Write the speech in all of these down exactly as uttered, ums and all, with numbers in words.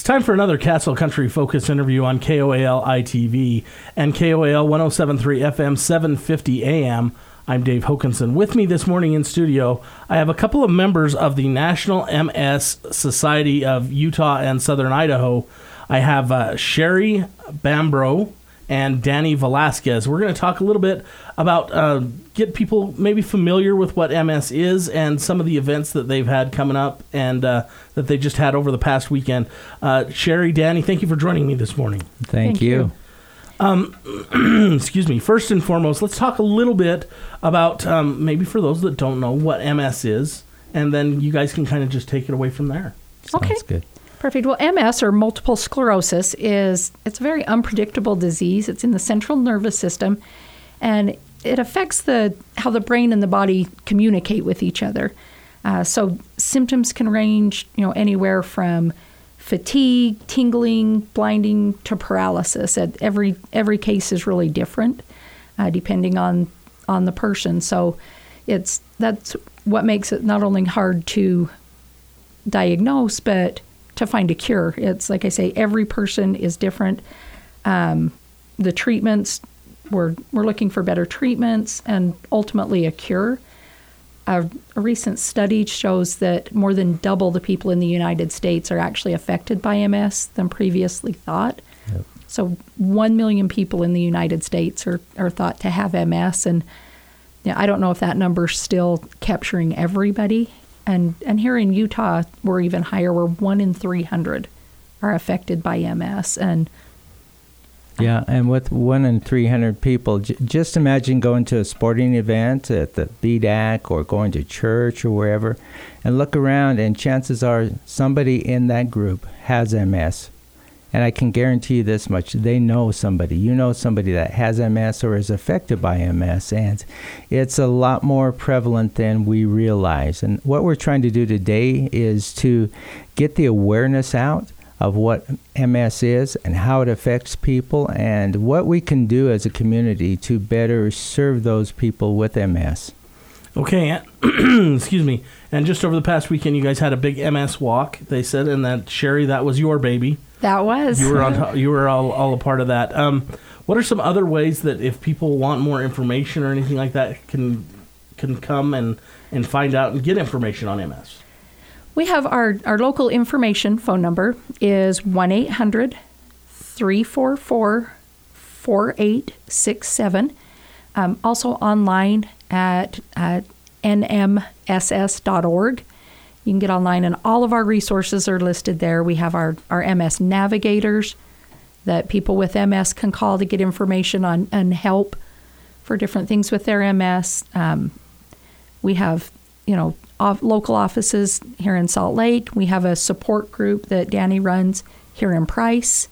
time for another Castle Country Focus interview on K O A L I T V and K O A L one oh seven point three F M, seven fifty A M. I'm Dave Hokanson. With me this morning in studio, I have a couple of members of the National M S Society of Utah and Southern Idaho. I have uh, Sherry Bambro and Danny Velasquez. We're going to talk a little bit about, uh, get people maybe familiar with what M S is and some of the events that they've had coming up and uh, that they just had over the past weekend. Uh, Sherry, Danny, thank you for joining me this morning. Thank, thank you. you. Um, excuse me. First and foremost, let's talk a little bit about, um, maybe for those that don't know, what M S is, and then you guys can kind of just take it away from there. Okay. Sounds good. Perfect. Well, M S, or multiple sclerosis, is it's a very unpredictable disease. It's in the central nervous system, and it affects the how the brain and the body communicate with each other. Uh, so symptoms can range, you know, anywhere from fatigue, tingling, blinding to paralysis. At every every case is really different, uh, depending on on the person. So it's that's what makes it not only hard to diagnose, but to find a cure. It's like I say, every person is different. Um, the treatments, we're we're looking for better treatments and ultimately a cure. A, a recent study shows that more than double the people in the United States are actually affected by M S than previously thought. Yep. So one million people in the United States are, are thought to have M S, and you know, I don't know if that number's still capturing everybody. And and here in Utah, we're even higher. We're one in three hundred are affected by M S. And yeah, and with one in three hundred people, j- just imagine going to a sporting event at the B D A C or going to church or wherever, and look around, and chances are somebody in that group has M S. And I can guarantee you this much, they know somebody. You know somebody that has M S or is affected by M S, and it's a lot more prevalent than we realize. And what we're trying to do today is to get the awareness out of what M S is and how it affects people and what we can do as a community to better serve those people with M S. Okay, excuse me. And just over the past weekend, you guys had a big M S walk, they said, and that, Sherry, that was your baby. That was. You were on. You were all, all a part of that. Um, what are some other ways that if people want more information or anything like that can can come and, and find out and get information on M S? We have our, our local information phone number is one eight hundred three four four four eight six seven. Um, also online at, at N M S S dot org. You can get online, and all of our resources are listed there. We have our, our M S navigators that people with M S can call to get information on and help for different things with their M S. Um, we have, you know, off, local offices here in Salt Lake. We have a support group that Danny runs here in Price.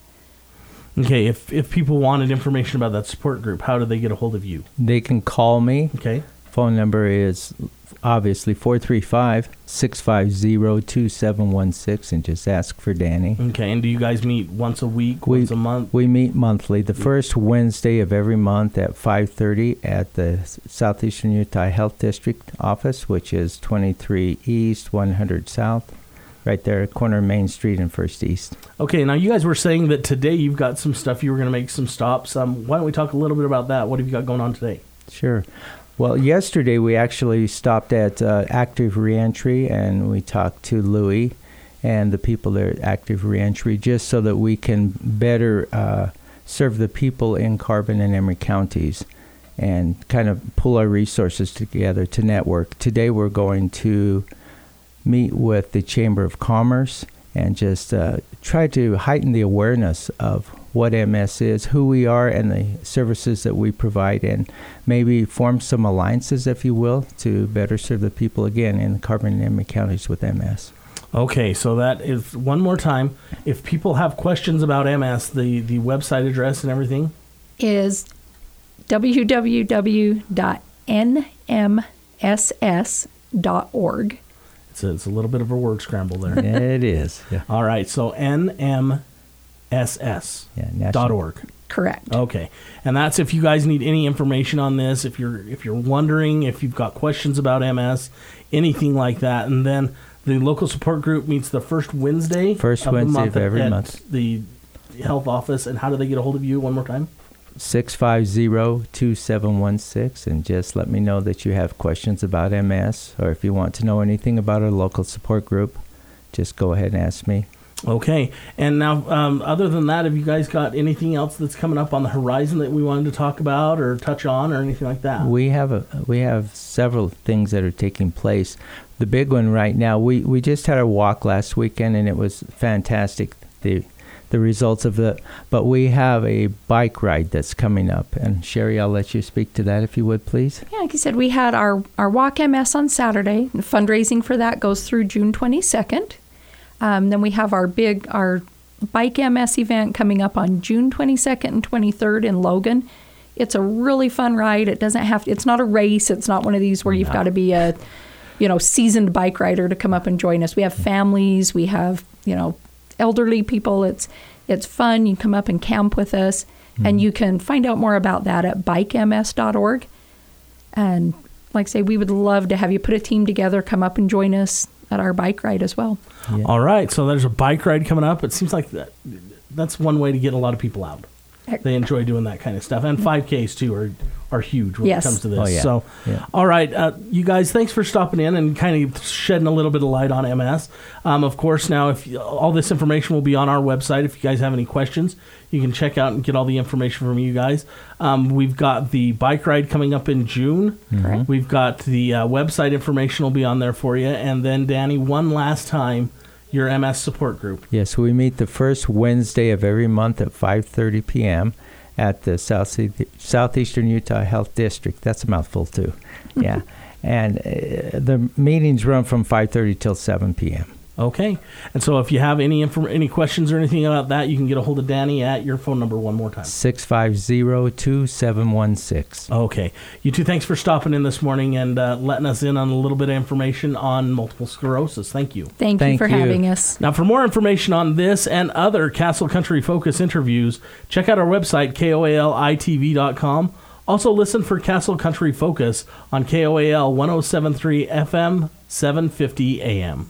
Okay, if if people wanted information about that support group, how do they get a hold of you? They can call me. Okay. Phone number is obviously four three five, six five zero, two seven one six, and just ask for Danny. Okay, and do you guys meet once a week, we, once a month? We meet monthly, the first Wednesday of every month at five thirty at the Southeastern Utah Health District office, which is twenty-three East, one hundred South, right there, corner of Main Street and First East. Okay, now you guys were saying that today you've got some stuff, you were going to make some stops. Um, why don't we talk a little bit about that? What have you got going on today? Sure. Well, yesterday we actually stopped at uh, Active Reentry, and we talked to Louie and the people there at Active Reentry, just so that we can better uh, serve the people in Carbon and Emery counties and kind of pull our resources together to network. Today we're going to meet with the Chamber of Commerce and just uh, try to heighten the awareness of what M S is, who we are, and the services that we provide, and maybe form some alliances, if you will, to better serve the people, again, in the Carbon and Emery counties with M S. Okay, so that is, one more time, if people have questions about M S, the, the website address and everything? Is w w w dot n m s s dot org. It's a, it's a little bit of a word scramble there. It is. Yeah. All right, so N M S S yeah, dot org. Correct. Okay, and that's if you guys need any information on this, if you're if you're wondering, if you've got questions about M S, anything like that. And then The local support group meets the first Wednesday. First of the Wednesday month of every at month. The health office. And how do they get a hold of you? One more time. six five zero, two seven one six, and just let me know that you have questions about M S, or if you want to know anything about our local support group, just go ahead and ask me. Okay. And now, um, other than that, have you guys got anything else that's coming up on the horizon that we wanted to talk about or touch on or anything like that? We have a we have several things that are taking place. The big one right now, we, we just had our walk last weekend, and it was fantastic. The the results of the, but we have a bike ride that's coming up. And Sherry, I'll let you speak to that if you would, please. Yeah, like I said, we had our, our Walk M S on Saturday. And fundraising for that goes through June twenty-second. Um, then we have our big, our Bike M S event coming up on June twenty-second and twenty-third in Logan. It's a really fun ride. It doesn't have, it's not a race. It's not one of these where you've No. got to be a, you know, seasoned bike rider to come up and join us. We have families, we have, you know, elderly people. It's, it's fun. You come up and camp with us, mm-hmm. and you can find out more about that at bike m s dot org. And like I say, we would love to have you put a team together, come up and join us at our bike ride as well. Yeah. All right. So there's a bike ride coming up. It seems like that, that's one way to get a lot of people out. They enjoy doing that kind of stuff. And five Ks, too, are, are huge when Yes. it comes to this. Oh, yeah. So, Yeah. all right. Uh, you guys, thanks for stopping in and kind of shedding a little bit of light on M S. Um, of course, now, if you, all this information will be on our website. If you guys have any questions, you can check out and get all the information from you guys. Um, we've got the bike ride coming up in June. Correct. We've got the uh, website information will be on there for you. And then, Danny, one last time, your M S support group. Yes, we meet the first Wednesday of every month at five thirty p.m. at the South Southeastern Utah Health District. That's a mouthful, too. Yeah. And uh, the meetings run from five thirty till seven p.m. Okay. And so if you have any inform- any questions or anything about that, you can get a hold of Danny at your phone number one more time. six five zero, two seven one six. Okay. You two, thanks for stopping in this morning and uh, letting us in on a little bit of information on multiple sclerosis. Thank you. Thank, Thank you for you. having us. Now, for more information on this and other Castle Country Focus interviews, check out our website, K O A L I T V dot com. Also, listen for Castle Country Focus on K O A L one oh seven point three F M, seven fifty A M.